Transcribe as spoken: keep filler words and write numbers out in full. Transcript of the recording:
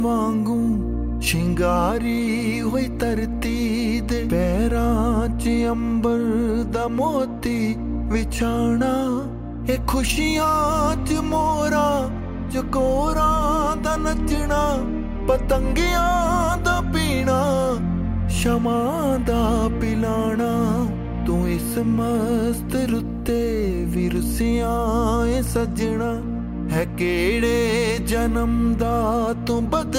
वांगू शिंगारी हुई धरती दे पैरां च अंबर दा मोती विछाणा ए खुशियां च मोरा चकोरां दा नचना पतंगियां दा पीना शमा दा पिलाना तू इस मस्त रुत्ते भी रुसियां ए सजना है केड़े जन्म दा तू बद